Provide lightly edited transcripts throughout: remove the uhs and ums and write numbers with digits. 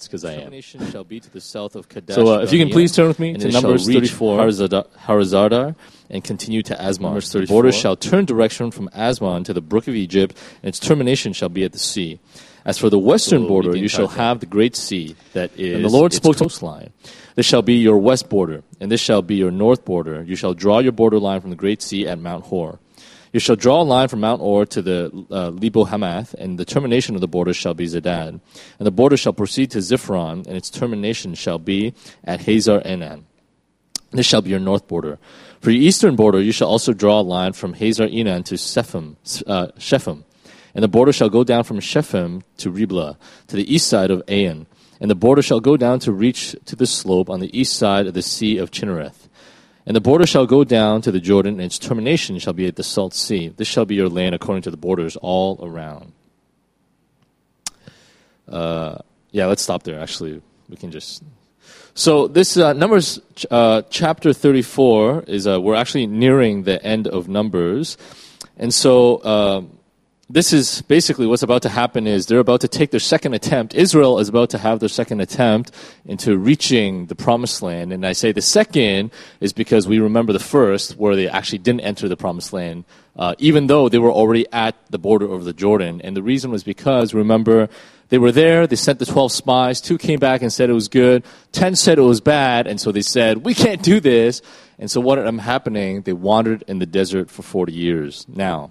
It's because I am. Termination shall be to the south of Kadesh. So if you can please turn with me and to it shall Numbers reach 34, Harazadar, and continue to Asmon. Numbers The 34. border shall turn direction from Asmon to the brook of Egypt, and its termination shall be at the sea. As for the western So border, read the you shall entire thing. have the great sea that is And the Lord its spoke to- coastline. This shall be your west border, and this shall be your north border. You shall draw your borderline from the great sea at Mount Hor. You shall draw a line from Mount Or to the Lebo Hamath, and the termination of the border shall be Zedad. And the border shall proceed to Ziphron, and its termination shall be at Hazar Enan. This shall be your north border. For your eastern border, you shall also draw a line from Hazar Enan to Shephem. And the border shall go down from Shephem to Riblah, to the east side of Ain. And the border shall go down to reach to the slope on the east side of the sea of Chinnereth. And the border shall go down to the Jordan, and its termination shall be at the Salt Sea. This shall be your land according to the borders all around. Let's stop there. Actually, we can just... So this Numbers chapter 34 is we're actually nearing the end of Numbers, and so this is basically what's about to happen. Is they're about to take their second attempt. Israel is about to have their second attempt into reaching the Promised Land, and I say the second is because we remember the first where they actually didn't enter the Promised Land, even though they were already at the border of the Jordan, and the reason was because remember. They were there, they sent the 12 spies, 2 came back and said it was good, 10 said it was bad, and so they said, we can't do this. And so what ended up happening, they wandered in the desert for 40 years. Now,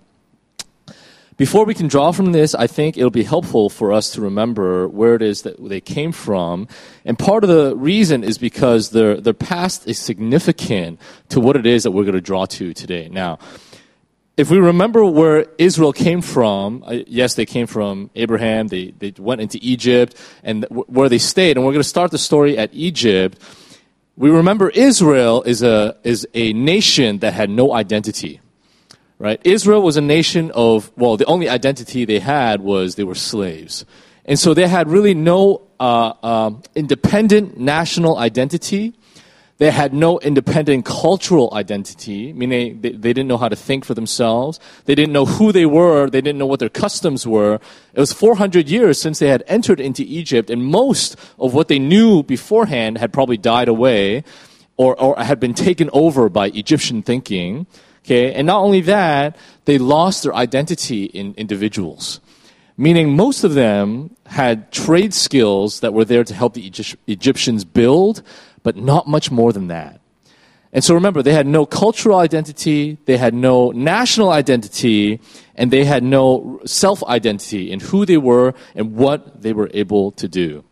before we can draw from this, I think it'll be helpful for us to remember where it is that they came from. And part of the reason is because their past is significant to what it is that we're going to draw to today. Now, if we remember where Israel came from, yes, they came from Abraham, they went into Egypt, and where they stayed, and we're going to start the story at Egypt. We remember Israel is a nation that had no identity, right? Israel was a nation of, the only identity they had was they were slaves. And so they had really no independent national identity. They had no independent cultural identity, meaning they didn't know how to think for themselves. They didn't know who they were. They didn't know what their customs were. It was 400 years since they had entered into Egypt, and most of what they knew beforehand had probably died away or had been taken over by Egyptian thinking. Okay, and not only that, they lost their identity in individuals, meaning most of them had trade skills that were there to help the Egyptians build, but not much more than that. And so remember, they had no cultural identity, they had no national identity, and they had no self-identity in who they were and what they were able to do.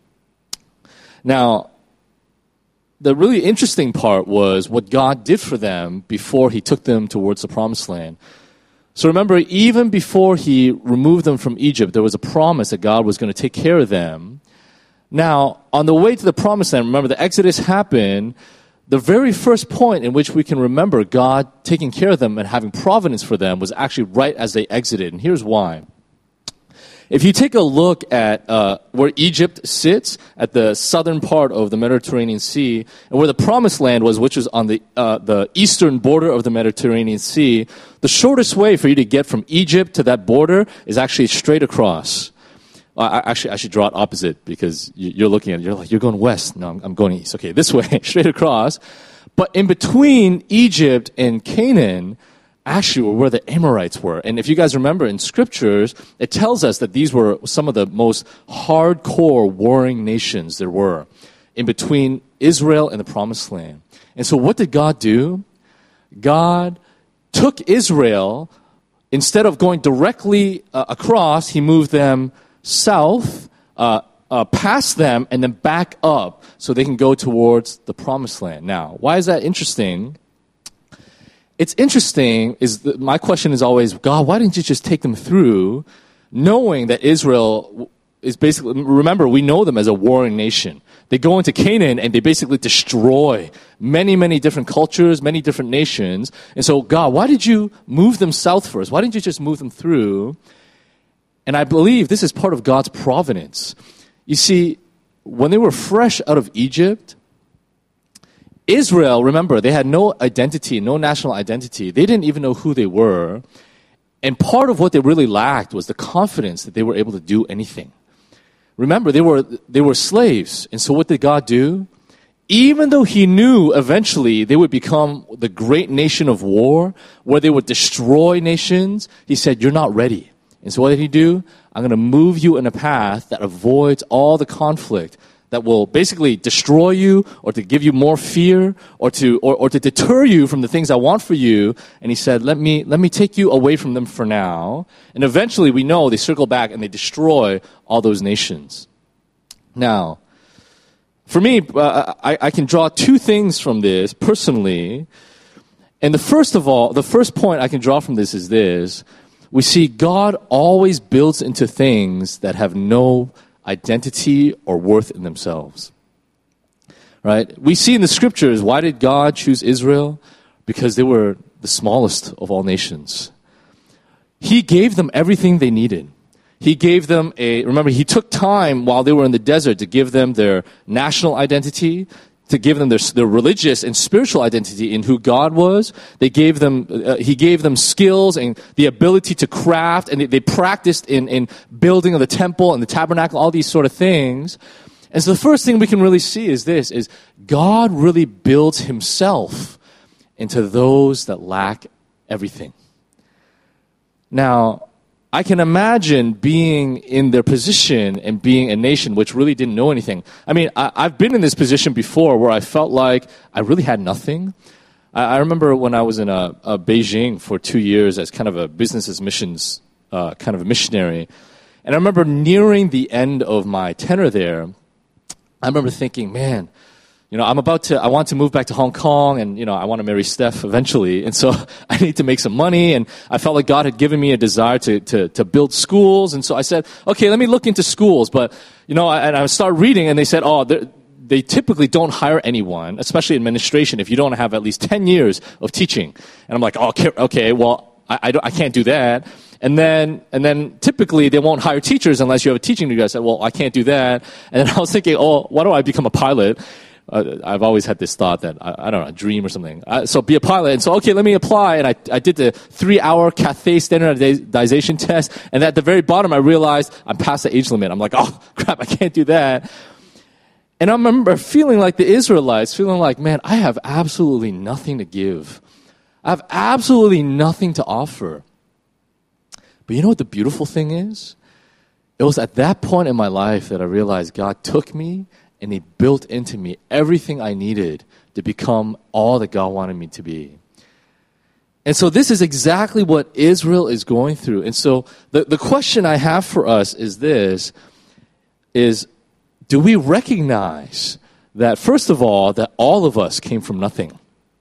Now, the really interesting part was what God did for them before He took them towards the Promised Land. So remember, even before He removed them from Egypt, there was a promise that God was going to take care of them. Now, on the way to the Promised Land, remember the Exodus happened. The very first point in which we can remember God taking care of them and having providence for them was actually right as they exited. And here's why. If you take a look at where Egypt sits, at the southern part of the Mediterranean Sea, and where the Promised Land was, which was on the eastern border of the Mediterranean Sea, the shortest way for you to get from Egypt to that border is actually straight across. I should draw it opposite because you're looking at it. You're like, you're going west. No, I'm going east. Okay, this way, straight across. But in between Egypt and Canaan, actually were where the Amorites were. And if you guys remember in scriptures, it tells us that these were some of the most hardcore warring nations there were in between Israel and the Promised Land. And so what did God do? God took Israel, instead of going directly across, He moved them south, past them, and then back up so they can go towards the Promised Land. Now, why is that interesting? It's interesting, my question is always, God, why didn't you just take them through, knowing that Israel is basically, remember, we know them as a warring nation. They go into Canaan and they basically destroy many, many different cultures, many different nations. And so, God, why did you move them south first? Why didn't you just move them through? And I believe this is part of God's providence. You see, when they were fresh out of Egypt, Israel, remember, they had no identity, no national identity. They didn't even know who they were. And part of what they really lacked was the confidence that they were able to do anything. remember, they were slaves. And so what did God do? Even though he knew eventually they would become the great nation of war, where they would destroy nations, he said, you're not ready. And so what did he do? I'm going to move you in a path that avoids all the conflict, that will basically destroy you or to give you more fear or to deter you from the things I want for you. And he said, let me take you away from them for now. And eventually we know they circle back and they destroy all those nations. Now, for me, I can draw two things from this personally. And the first point I can draw from this is this. We see God always builds into things that have no identity or worth in themselves. Right? We see in the scriptures, why did God choose Israel? Because they were the smallest of all nations. He gave them everything they needed. He gave them remember, he took time while they were in the desert to give them their national identity, to give them their religious and spiritual identity in who God was. He gave them skills and the ability to craft, and they practiced in building of the temple and the tabernacle, all these sort of things. And so the first thing we can really see is this, is God really builds himself into those that lack everything. Now, I can imagine being in their position and being a nation which really didn't know anything. I mean, I've been in this position before where I felt like I really had nothing. I remember when I was in Beijing for 2 years as kind of a business as missions kind of a missionary. And I remember nearing the end of my tenure there, I remember thinking, man, I want to move back to Hong Kong, and, I want to marry Steph eventually. And so I need to make some money, and I felt like God had given me a desire to build schools. And so I said, okay, let me look into schools. But, and I started reading, and they said, they typically don't hire anyone, especially administration, if you don't have at least 10 years of teaching. And I'm like, okay, well, I can't do that. And then typically they won't hire teachers unless you have a teaching degree. I said, well, I can't do that. And then I was thinking, why don't I become a pilot? I've always had this thought that, I don't know, a dream or something. So be a pilot. And so, okay, let me apply. And I did the 3-hour Cathay standardization test. And at the very bottom, I realized I'm past the age limit. I'm like, oh, crap, I can't do that. And I remember feeling like the Israelites, feeling like, man, I have absolutely nothing to give. I have absolutely nothing to offer. But you know what the beautiful thing is? It was at that point in my life that I realized God took me and he built into me everything I needed to become all that God wanted me to be. And so this is exactly what Israel is going through. And so the question I have for us is this, is do we recognize that, first of all, that all of us came from nothing?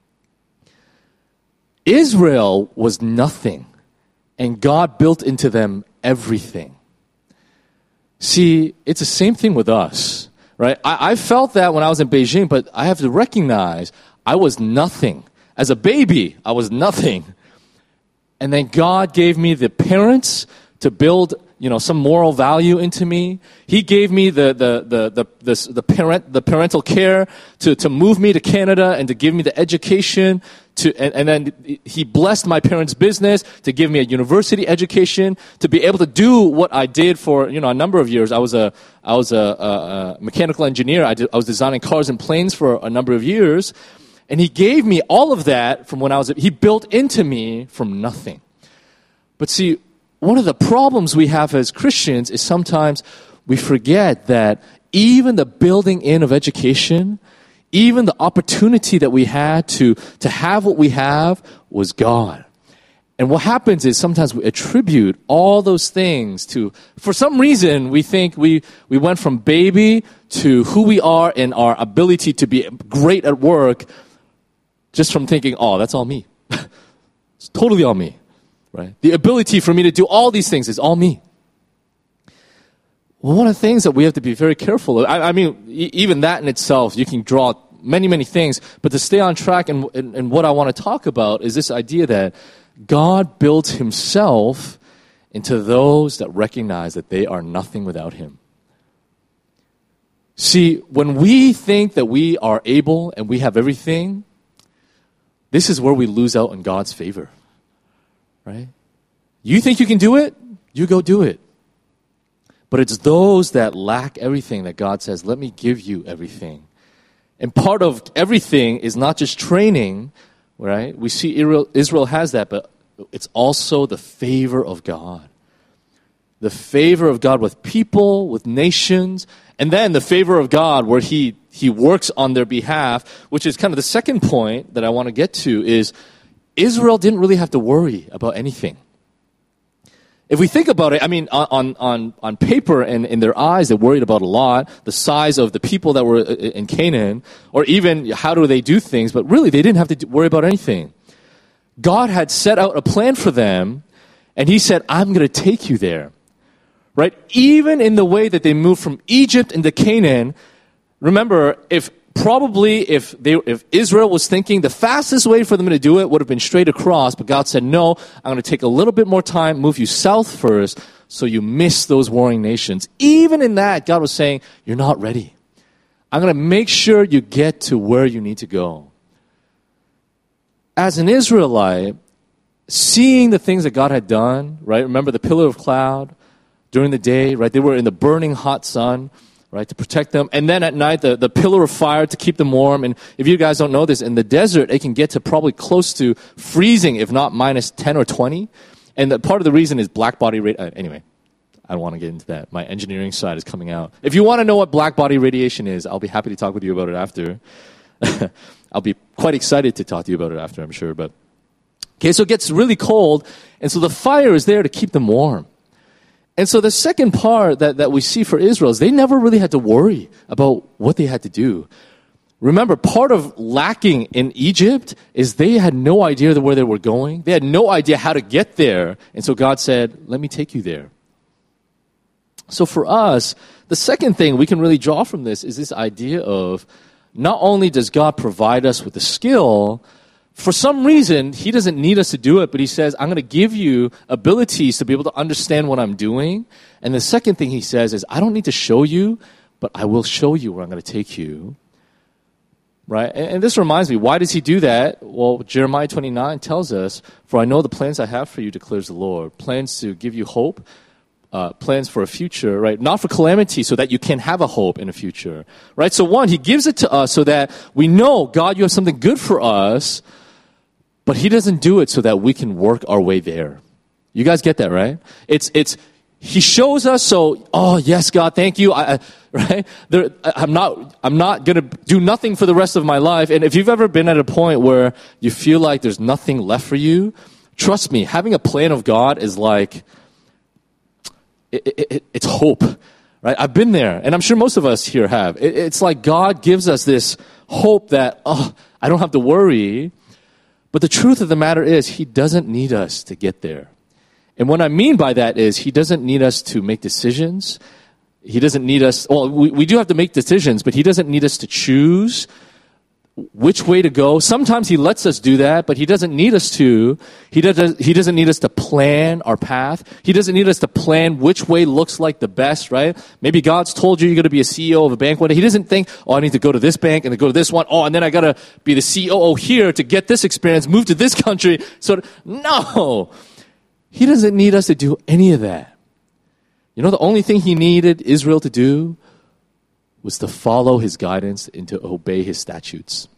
Israel was nothing, and God built into them everything. See, it's the same thing with us. Right? I felt that when I was in Beijing, but I have to recognize I was nothing. As a baby, I was nothing. And then God gave me the parents to build, some moral value into me. He gave me the parental care to move me to Canada and to give me the education and then he blessed my parents' business to give me a university education to be able to do what I did for a number of years. I was a mechanical engineer. I was designing cars and planes for a number of years, and he gave me all of that from when he built into me from nothing. But see, one of the problems we have as Christians is sometimes we forget that even the building in of education, even the opportunity that we had to have what we have was God. And what happens is sometimes we attribute all those things to, for some reason, we think we went from baby to who we are and our ability to be great at work just from thinking, that's all me. It's totally all me. Right? The ability for me to do all these things is all me. Well, one of the things that we have to be very careful of, I mean, even that in itself, you can draw many, many things, but to stay on track and what I want to talk about is this idea that God builds himself into those that recognize that they are nothing without him. See, when we think that we are able and we have everything, this is where we lose out on God's favor. Right? You think you can do it? You go do it. But it's those that lack everything that God says, let me give you everything. And part of everything is not just training, right? We see Israel has that, but it's also the favor of God. The favor of God with people, with nations, and then the favor of God where He works on their behalf, which is kind of the second point that I want to get to, is Israel didn't really have to worry about anything. If we think about it, I mean, on paper and in their eyes, they worried about a lot, the size of the people that were in Canaan, or even how do they do things, but really they didn't have to worry about anything. God had set out a plan for them, and He said, I'm going to take you there. Right? Even in the way that they moved from Egypt into Canaan, remember, if Israel was thinking the fastest way for them to do it would have been straight across, but God said, no, I'm going to take a little bit more time, move you south first, so you miss those warring nations. Even in that, God was saying, you're not ready. I'm going to make sure you get to where you need to go. As an Israelite, seeing the things that God had done, right? Remember the pillar of cloud during the day, right? They were in the burning hot sun, right, to protect them. And then at night, the pillar of fire to keep them warm. And if you guys don't know this, in the desert, it can get to probably close to freezing, if not minus 10 or 20. And part of the reason is black body radiation. Anyway, I don't want to get into that. My engineering side is coming out. If you want to know what black body radiation is, I'll be happy to talk with you about it after. I'll be quite excited to talk to you about it after, I'm sure. But okay, so it gets really cold. And so the fire is there to keep them warm. And so the second part that we see for Israel is they never really had to worry about what they had to do. Remember, part of lacking in Egypt is they had no idea where they were going. They had no idea how to get there. And so God said, let me take you there. So for us, the second thing we can really draw from this is this idea of not only does God provide us with the skill, for some reason, He doesn't need us to do it, but He says, I'm going to give you abilities to be able to understand what I'm doing. And the second thing He says is, I don't need to show you, but I will show you where I'm going to take you. Right? And this reminds me, why does He do that? Well, Jeremiah 29 tells us, for I know the plans I have for you, declares the Lord. Plans to give you hope, plans for a future, right? Not for calamity, so that you can have a hope in a future. Right? So one, He gives it to us so that we know, God, you have something good for us. But He doesn't do it so that we can work our way there. You guys get that, right? He shows us so, oh yes, God, thank you. Right? I'm not going to do nothing for the rest of my life. And if you've ever been at a point where you feel like there's nothing left for you, trust me, having a plan of God is like, it's hope. Right? I've been there, and I'm sure most of us here have. It's like God gives us this hope that, I don't have to worry. But the truth of the matter is, He doesn't need us to get there. And what I mean by that is, He doesn't need us to make decisions. He doesn't need us, we do have to make decisions, but He doesn't need us to choose which way to go. Sometimes He lets us do that, but He doesn't need us to. He doesn't need us to plan our path. He doesn't need us to plan which way looks like the best, right? Maybe God's told you're going to be a CEO of a bank one day. He doesn't think, I need to go to this bank and then go to this one. And then I got to be the COO here to get this experience, move to this country. No. He doesn't need us to do any of that. You know, the only thing He needed Israel to do was to follow His guidance and to obey His statutes.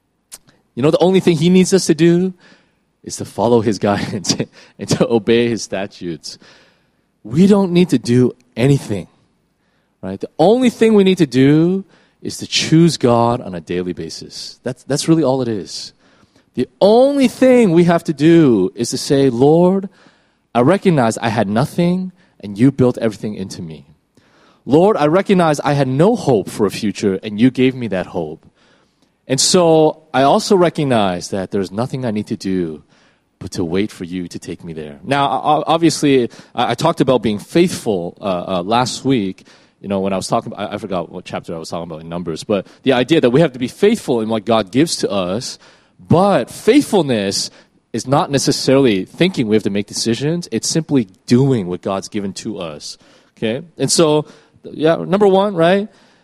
You know, the only thing He needs us to do is to follow His guidance and to obey His statutes. We don't need to do anything, right? The only thing we need to do is to choose God on a daily basis. That's really all it is. The only thing we have to do is to say, Lord, I recognize I had nothing and You built everything into me. Lord, I recognize I had no hope for a future, and You gave me that hope. And so I also recognize that there's nothing I need to do but to wait for You to take me there. Now, obviously, I talked about being faithful last week. You know, when I was talking about, I forgot what chapter I was talking about in Numbers, but the idea that we have to be faithful in what God gives to us, but faithfulness is not necessarily thinking we have to make decisions. It's simply doing what God's given to us. Okay? And so, number one, right?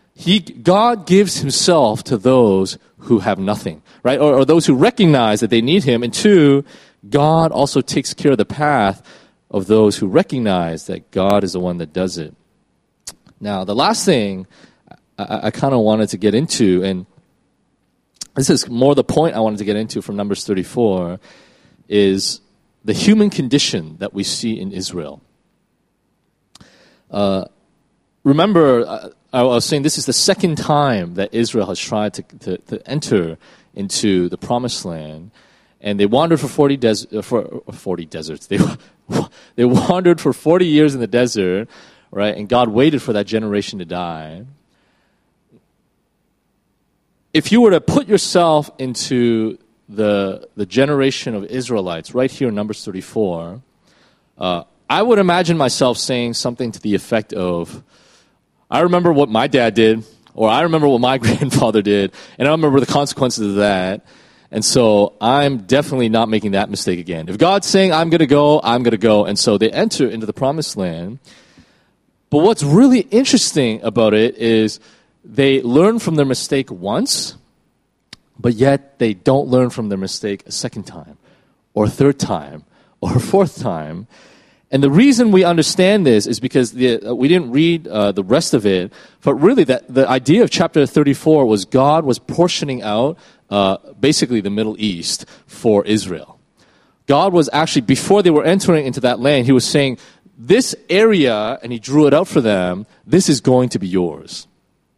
God gives Himself to those who have nothing, right? Or those who recognize that they need Him. And two, God also takes care of the path of those who recognize that God is the one that does it. Now, the last thing I kind of wanted to get into, and this is more the point I wanted to get into from Numbers 34, is the human condition that we see in Israel. Remember, I was saying this is the second time that Israel has tried to enter into the Promised Land, and they wandered for 40 deserts. They wandered for 40 years in the desert, right? And God waited for that generation to die. If you were to put yourself into the generation of Israelites right here in Numbers 34, I would imagine myself saying something to the effect of, I remember what my dad did, or I remember what my grandfather did, and I remember the consequences of that, and so I'm definitely not making that mistake again. If God's saying I'm going to go, I'm going to go, and so they enter into the Promised Land. But what's really interesting about it is they learn from their mistake once, but yet they don't learn from their mistake a second time, or a third time, or a fourth time. And the reason we understand this is because we didn't read the rest of it, but really the idea of chapter 34 was God was portioning out basically the Middle East for Israel. God was actually, before they were entering into that land, he was saying, this area, and he drew it out for them, this is going to be yours.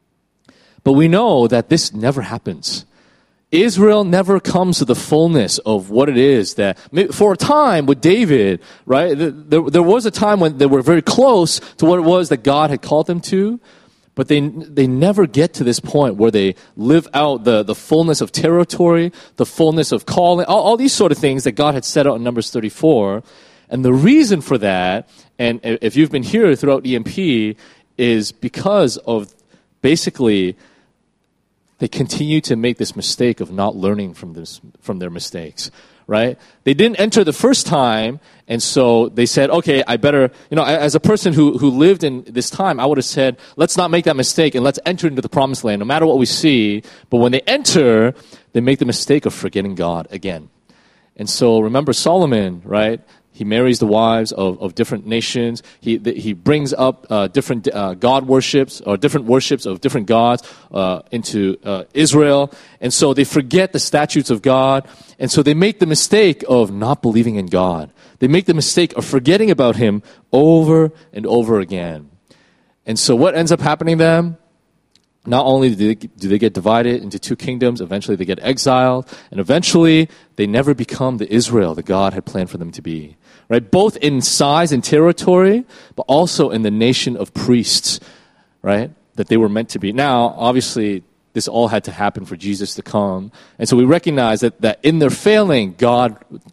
But we know that this never happens. Israel never comes to the fullness of what it is that, for a time with David, right, there was a time when they were very close to what it was that God had called them to, but they never get to this point where they live out the fullness of territory, the fullness of calling, all these sort of things that God had set out in Numbers 34. And the reason for that, and if you've been here throughout EMP, is because of basically they continue to make this mistake of not learning from their mistakes, right? They didn't enter the first time, and so they said, okay, I better, as a person who lived in this time, I would have said, let's not make that mistake and let's enter into the Promised Land, no matter what we see. But when they enter, they make the mistake of forgetting God again. And so remember Solomon, right? He marries the wives of different nations. He brings up different God worships or different worships of different gods into Israel. And so they forget the statutes of God. And so they make the mistake of not believing in God. They make the mistake of forgetting about Him over and over again. And so what ends up happening to them? Not only do they get divided into two kingdoms, eventually they get exiled, and eventually they never become the Israel that God had planned for them to be. Right? Both in size and territory, but also in the nation of priests, right? That they were meant to be. Now, obviously, this all had to happen for Jesus to come. And so we recognize that in their failing, God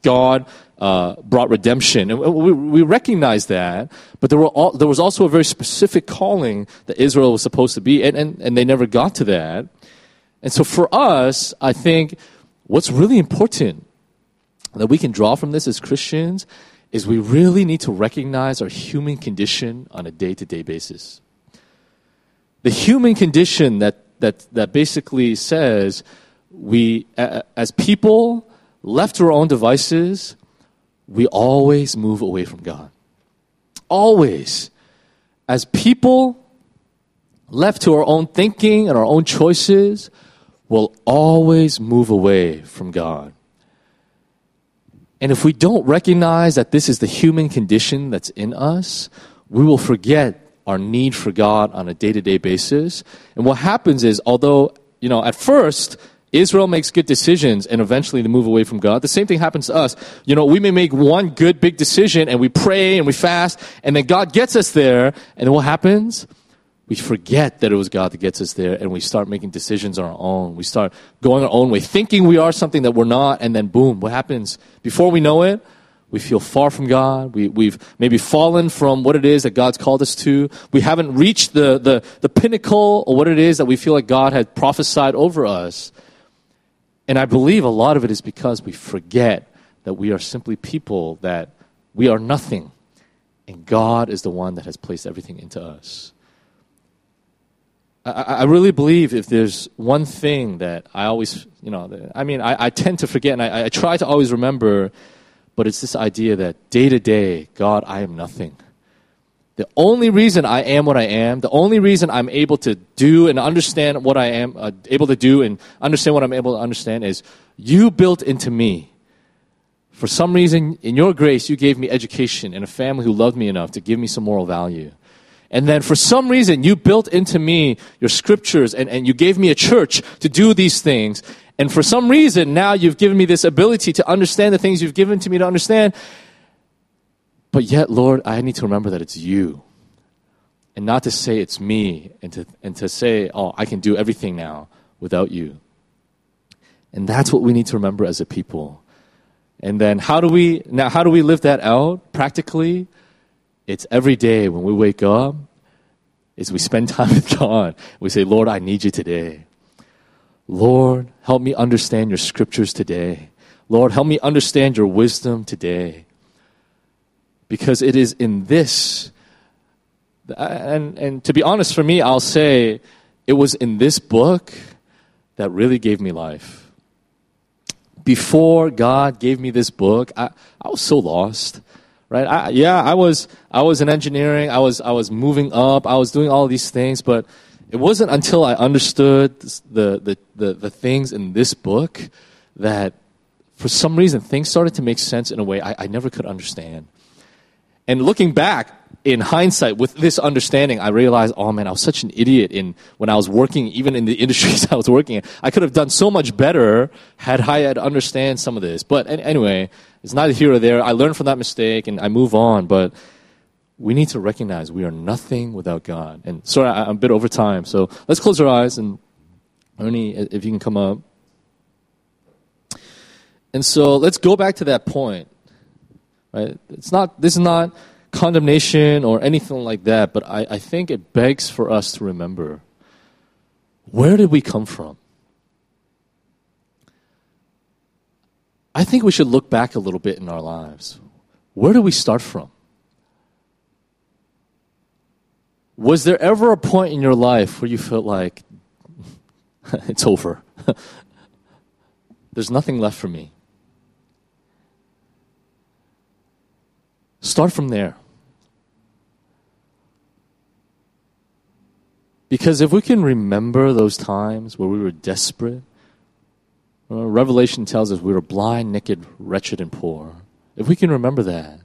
brought redemption. And we recognize that, but there was also a very specific calling that Israel was supposed to be, and they never got to that. And so for us, I think what's really important that we can draw from this as Christians is we really need to recognize our human condition on a day-to-day basis. The human condition that basically says we, as people, left to our own devices, we always move away from God. Always. As people, left to our own thinking and our own choices, we'll always move away from God. And if we don't recognize that this is the human condition that's in us, we will forget our need for God on a day-to-day basis. And what happens is, although, at first, Israel makes good decisions and eventually they move away from God, the same thing happens to us. We may make one good big decision and we pray and we fast, and then God gets us there, and then what happens? We forget that it was God that gets us there, and we start making decisions on our own. We start going our own way, thinking we are something that we're not, and then boom, what happens? Before we know it, we feel far from God. We've maybe fallen from what it is that God's called us to. We haven't reached the pinnacle of what it is that we feel like God had prophesied over us. And I believe a lot of it is because we forget that we are simply people, that we are nothing, and God is the one that has placed everything into us. I really believe if there's one thing that I always, I tend to forget, and I try to always remember, but it's this idea that day to day, God, I am nothing. The only reason I am what I am, the only reason I'm able to do and understand what I am able to do and understand what I'm able to understand is you built into me. For some reason, in your grace, you gave me education and a family who loved me enough to give me some moral value. And then for some reason, you built into me your scriptures and you gave me a church to do these things. And for some reason, now you've given me this ability to understand the things you've given to me to understand. But yet, Lord, I need to remember that it's you. And not to say it's me and to say, oh, I can do everything now without you. And that's what we need to remember as a people. And then how do we live that out practically? It's every day when we wake up, is we spend time with God. We say, Lord, I need you today. Lord, help me understand your scriptures today. Lord, help me understand your wisdom today. Because it is in this, and to be honest for me, I'll say it was in this book that really gave me life. Before God gave me this book, I was so lost, right? I was in engineering. I was moving up. I was doing all these things, but it wasn't until I understood the things in this book that, for some reason, things started to make sense in a way I never could understand. And looking back, in hindsight, with this understanding, I realized, oh man, I was such an idiot when I was working, even in the industries I was working in. I could have done so much better had I had understand some of this. But anyway, it's neither here or there. I learned from that mistake and I move on. But we need to recognize we are nothing without God. And sorry, I'm a bit over time. So let's close our eyes and Ernie, if you can come up. And so let's go back to that point. Right? This is not condemnation or anything like that, but I think it begs for us to remember, where did we come from? I think we should look back a little bit in our lives. Where did we start from? Was there ever a point in your life where you felt like, it's over? There's nothing left for me. Start from there. Because if we can remember those times where we were desperate, Revelation tells us we were blind, naked, wretched, and poor. If we can remember that,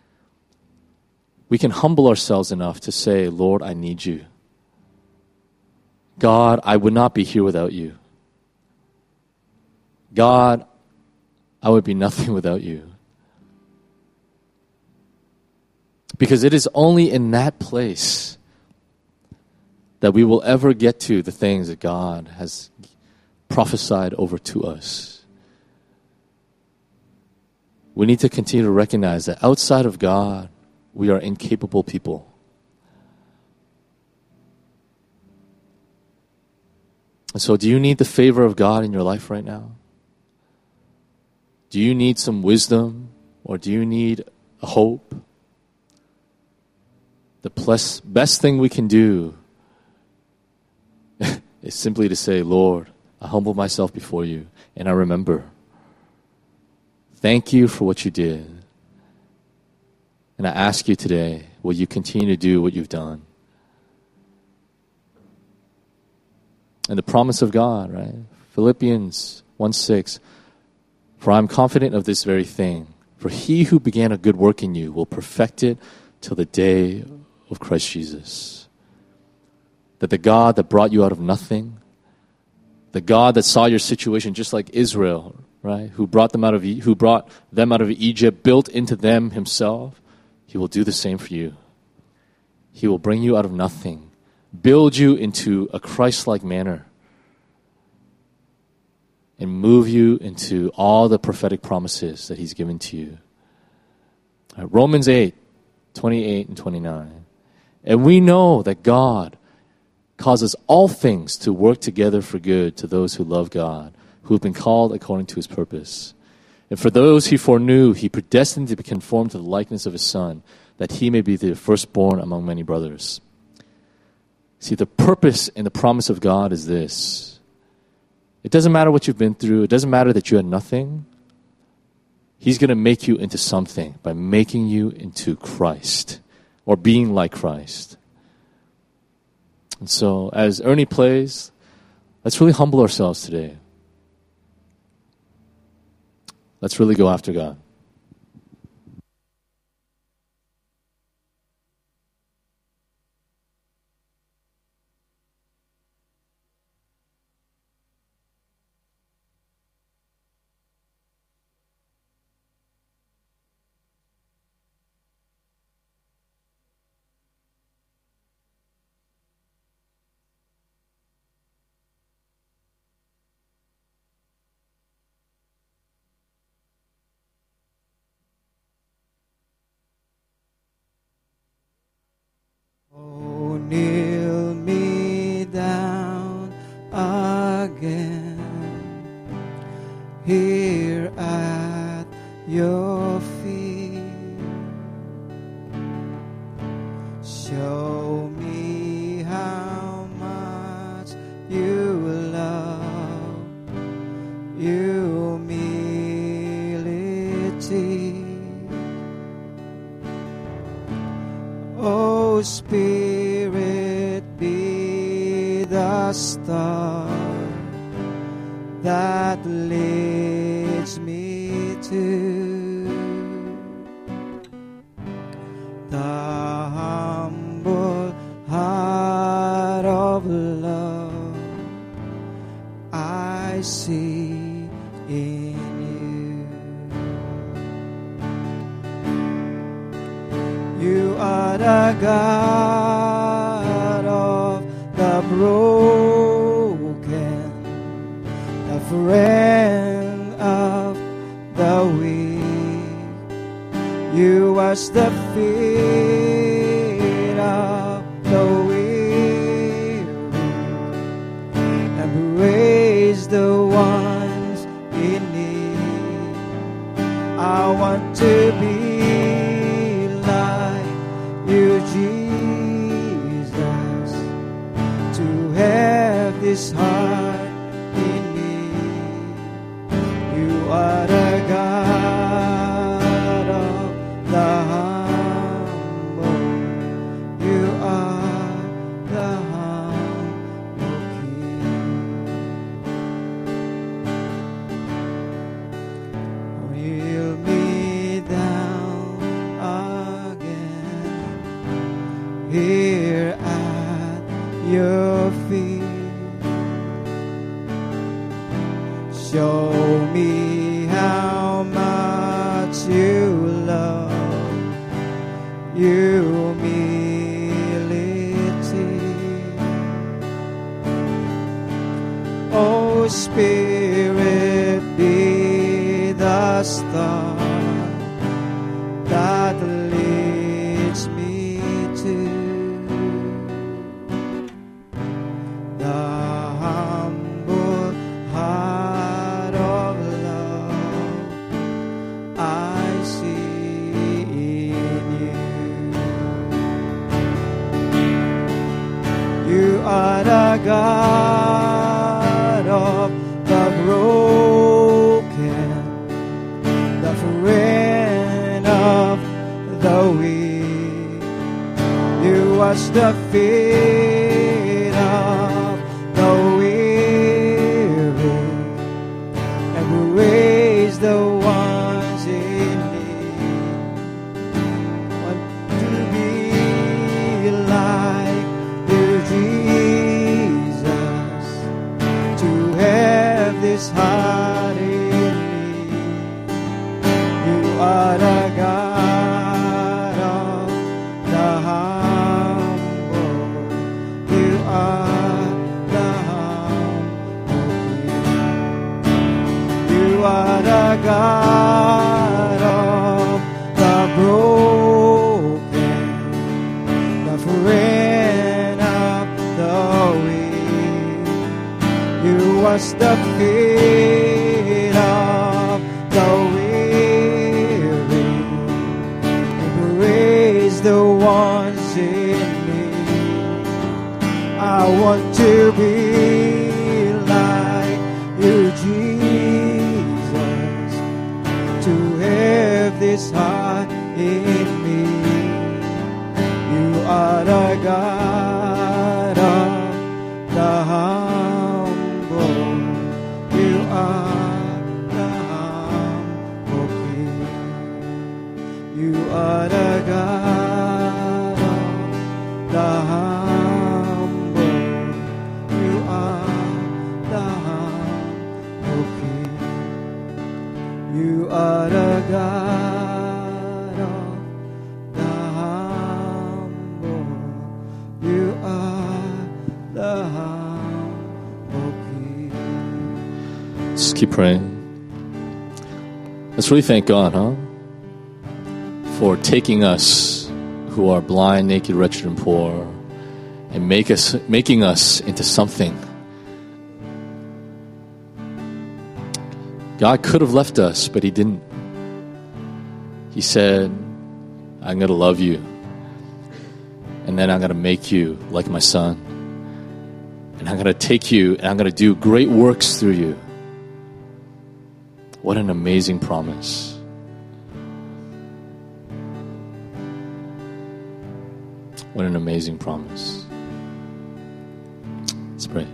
we can humble ourselves enough to say, Lord, I need you. God, I would not be here without you. God, I would be nothing without you. Because it is only in that place that we will ever get to the things that God has prophesied over to us. We need to continue to recognize that outside of God, we are incapable people. And so, do you need the favor of God in your life right now? Do you need some wisdom, or do you need hope? The best thing we can do is simply to say, Lord, I humble myself before you, and I remember. Thank you for what you did. And I ask you today, will you continue to do what you've done? And the promise of God, right? Philippians 1:6, for I'm confident of this very thing, for he who began a good work in you will perfect it till the day of Christ Jesus. That the God that brought you out of nothing, the God that saw your situation just like Israel, right, who brought them out of Egypt, built into them himself, he will do the same for you. He will bring you out of nothing, build you into a Christ-like manner, and move you into all the prophetic promises that he's given to you. Romans 8:28 and 29. And we know that God causes all things to work together for good to those who love God, who have been called according to his purpose. And for those he foreknew, he predestined to be conformed to the likeness of his Son, that he may be the firstborn among many brothers. See, the purpose and the promise of God is this. It doesn't matter what you've been through. It doesn't matter that you had nothing. He's going to make you into something by making you into Christ, or being like Christ. And so as Ernie plays, let's really humble ourselves today. Let's really go after God. Oh, kneel me down again here at your feet. Show me how much you love humility. Oh, Spirit, be the star that leads me to the humble heart of love I see in you. You are the God of the broken, the friend of the weak. You wash the feet of the weary and raise the ones in need. I want to be like you, Jesus, to have this heart in me. You are the God of the humble. You are the humble King. Kneel me down again here at your feet. Show me how much you love humility. Oh, Spirit, be the star that leads me to the humble heart of love I see in you. You are the God of the broken, the friend of the weak. You wash the feet of the weary and raise the ones in need. Want to be like you, Jesus, to have this heart in me. You are the God of the humble. You are the humble King. You are the God of the broken, the friend of the weak. You wash the feet of the weary and raise the ones in need. I want to be like you, Jesus, to have this heart in me. God of the humble. You are the humble King. Just keep praying. Let's really thank God, for taking us who are blind, naked, wretched, and poor, and making us into something. God could have left us, but He didn't. He said, I'm going to love you, and then I'm going to make you like my Son, and I'm going to take you, and I'm going to do great works through you. What an amazing promise. What an amazing promise. Let's pray.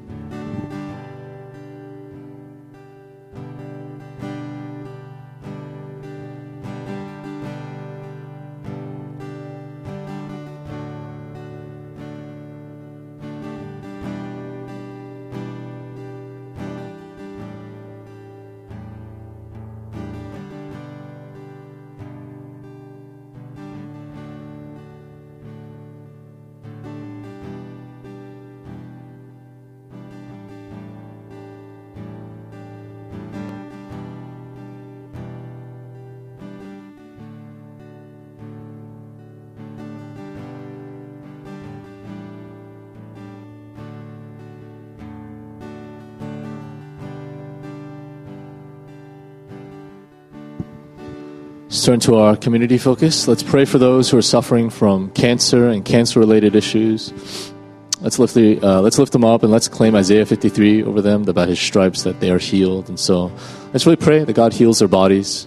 Let's turn to our community focus. Let's pray for those who are suffering from cancer and cancer-related issues. Let's lift them up, and let's claim Isaiah 53 over them, about His stripes that they are healed. And so let's really pray that God heals their bodies.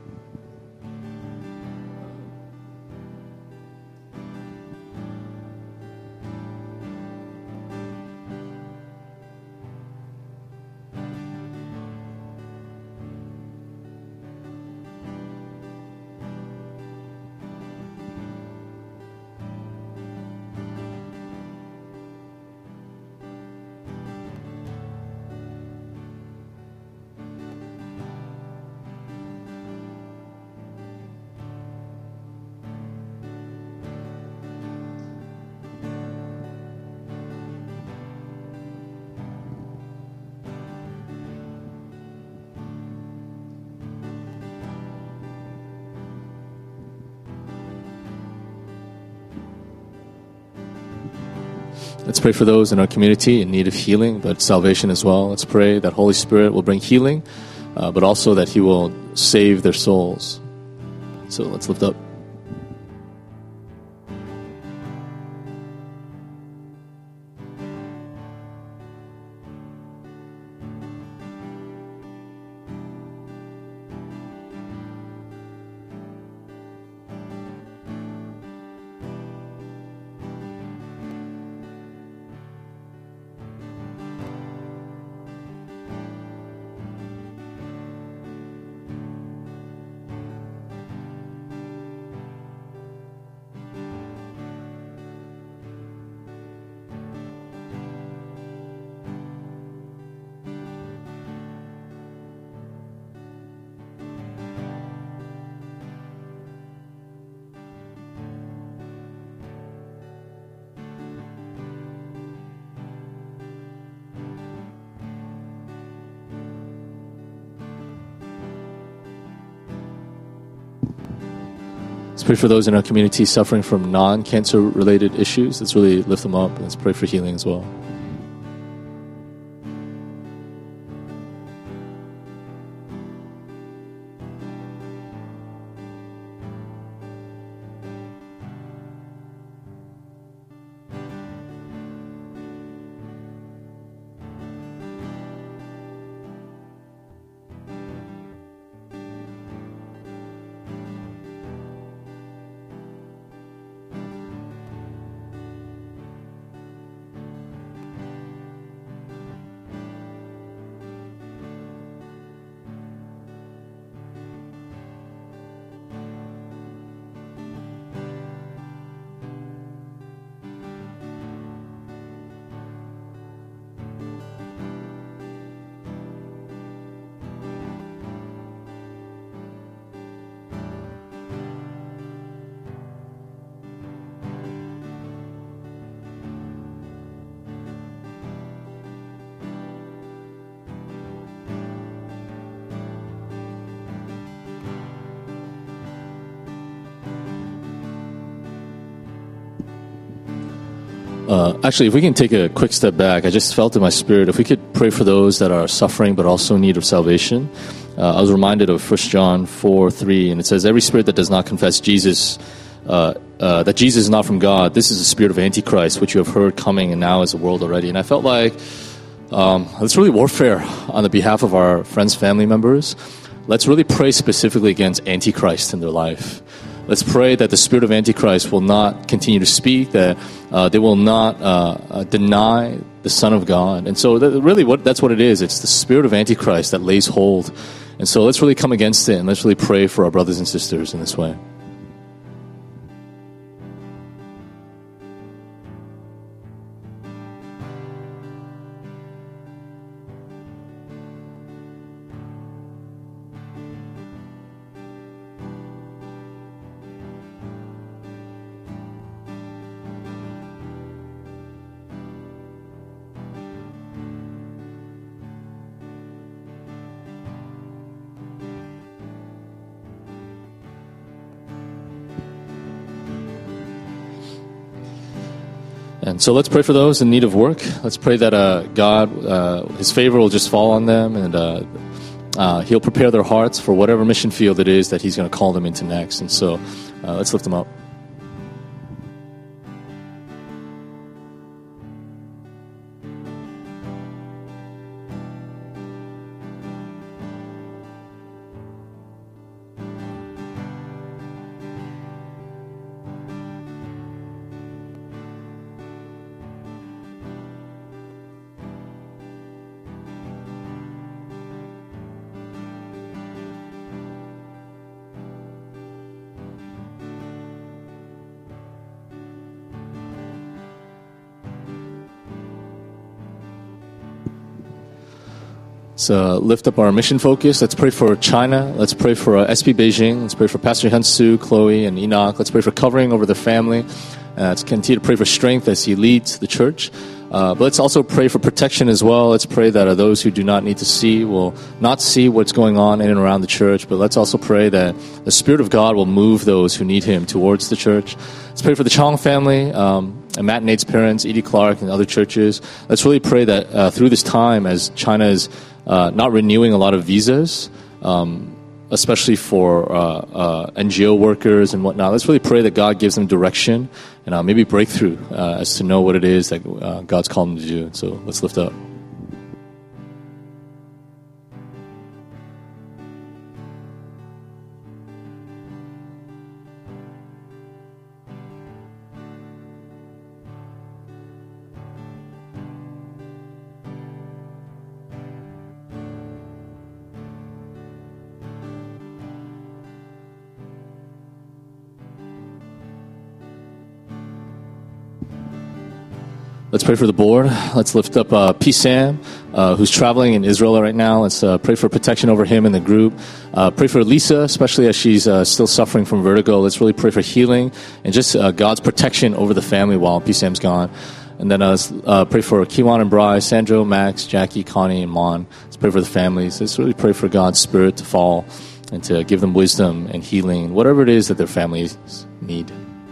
Let's pray for those in our community in need of healing, but salvation as well. Let's pray that Holy Spirit will bring healing, but also that He will save their souls. So let's lift up. Let's pray for those in our community suffering from non-cancer related issues. Let's really lift them up. Let's pray for healing as well. Actually, if we can take a quick step back, I just felt in my spirit, if we could pray for those that are suffering but also in need of salvation. I was reminded of 1 John 4:3, and it says, every spirit that does not confess Jesus, that Jesus is not from God, this is the spirit of Antichrist, which you have heard coming and now is the world already. And I felt like it's really warfare on the behalf of our friends, family members. Let's really pray specifically against Antichrist in their life. Let's pray that the spirit of Antichrist will not continue to speak, that they will not deny the Son of God. And so that's what it is. It's the spirit of Antichrist that lays hold. And so let's really come against it, and let's really pray for our brothers and sisters in this way. And so let's pray for those in need of work. Let's pray that God, His favor will just fall on them, and He'll prepare their hearts for whatever mission field it is that He's going to call them into next. And so let's lift them up. Let's lift up our mission focus. Let's pray for China. Let's pray for SB Beijing. Let's pray for Pastor Hyun-Soo, Chloe, and Enoch. Let's pray for covering over the family. Let's continue to pray for strength as he leads the church. But let's also pray for protection as well. Let's pray that those who do not need to see will not see what's going on in and around the church. But let's also pray that the Spirit of God will move those who need Him towards the church. Let's pray for the Chong family, and Matt and Nate's parents, Edie Clark, and other churches. Let's really pray that through this time, as China is not renewing a lot of visas, especially for NGO workers and whatnot. Let's really pray that God gives them direction and maybe breakthrough as to know what it is that God's called them to do. So let's lift up. Let's pray for the board. Let's lift up P. Sam, who's traveling in Israel right now. Let's pray for protection over him and the group. Pray for Lisa, especially as she's still suffering from vertigo. Let's really pray for healing and just God's protection over the family while P. Sam's gone. And then let's pray for Kiwan and Bryce, Sandro, Max, Jackie, Connie, and Mon. Let's pray for the families. Let's really pray for God's Spirit to fall and to give them wisdom and healing, whatever it is that their families need.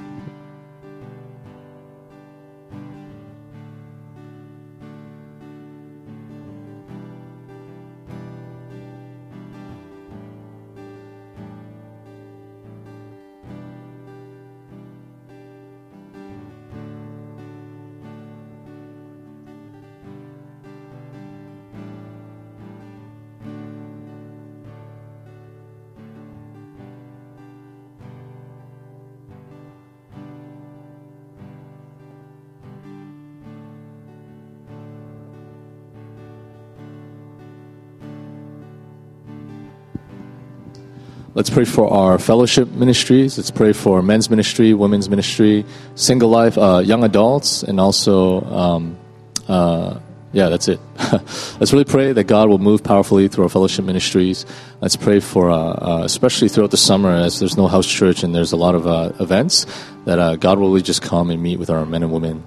Let's pray for our fellowship ministries. Let's pray for men's ministry, women's ministry, single life, young adults, and also, that's it. Let's really pray that God will move powerfully through our fellowship ministries. Let's pray for, especially throughout the summer, as there's no house church and there's a lot of events, that God will really just come and meet with our men and women.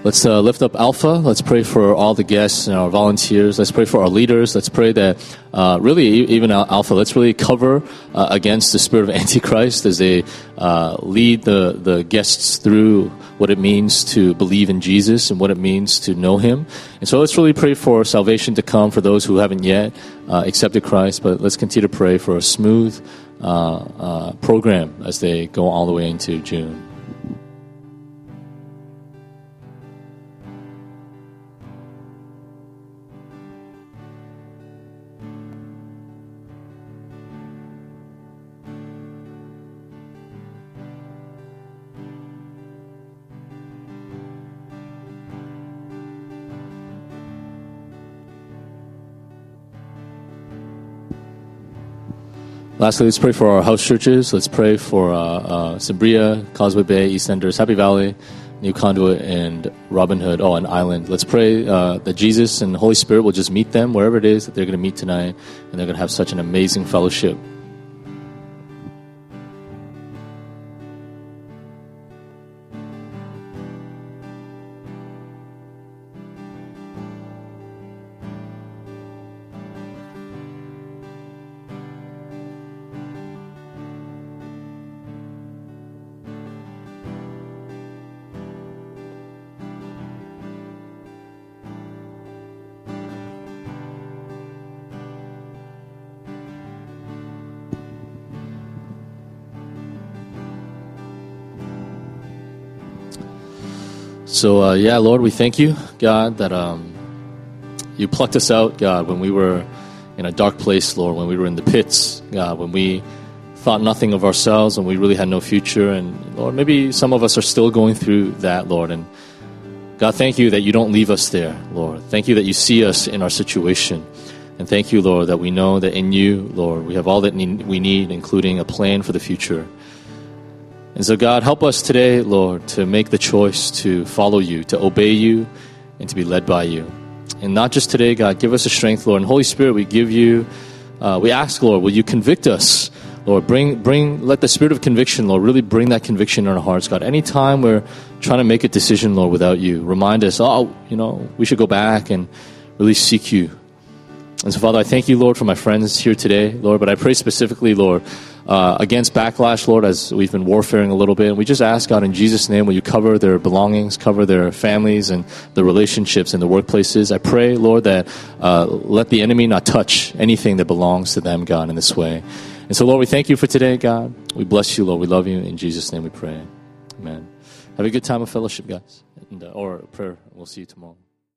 Let's lift up Alpha. Let's pray for all the guests and our volunteers. Let's pray for our leaders. Let's pray that really, even Alpha, let's really cover against the spirit of Antichrist as they lead the guests through what it means to believe in Jesus and what it means to know Him. And so let's really pray for salvation to come for those who haven't yet accepted Christ. But let's continue to pray for a smooth program as they go all the way into June. Lastly, let's pray for our house churches. Let's pray for Sabria, Causeway Bay, EastEnders, Happy Valley, New Conduit, and Robin Hood, and Island. Let's pray that Jesus and the Holy Spirit will just meet them wherever it is that they're going to meet tonight, and they're going to have such an amazing fellowship. So, Lord, we thank you, God, that you plucked us out, God, when we were in a dark place, Lord, when we were in the pits, God, when we thought nothing of ourselves and we really had no future. And, Lord, maybe some of us are still going through that, Lord. And, God, thank you that you don't leave us there, Lord. Thank you that you see us in our situation. And thank you, Lord, that we know that in you, Lord, we have all that we need, including a plan for the future. And so, God, help us today, Lord, to make the choice to follow you, to obey you, and to be led by you. And not just today, God, give us the strength, Lord. And Holy Spirit, we give you, we ask, Lord, will you convict us? Lord, let the spirit of conviction, Lord, really bring that conviction in our hearts, God. Anytime we're trying to make a decision, Lord, without you, remind us, we should go back and really seek you. And so, Father, I thank you, Lord, for my friends here today, Lord, but I pray specifically, Lord, against backlash, Lord, as we've been warfaring a little bit. And we just ask, God, in Jesus' name, will you cover their belongings, cover their families and the relationships in the workplaces. I pray, Lord, that let the enemy not touch anything that belongs to them, God, in this way. And so, Lord, we thank you for today, God. We bless you, Lord. We love you. In Jesus' name we pray. Amen. Have a good time of fellowship, guys, or prayer. We'll see you tomorrow.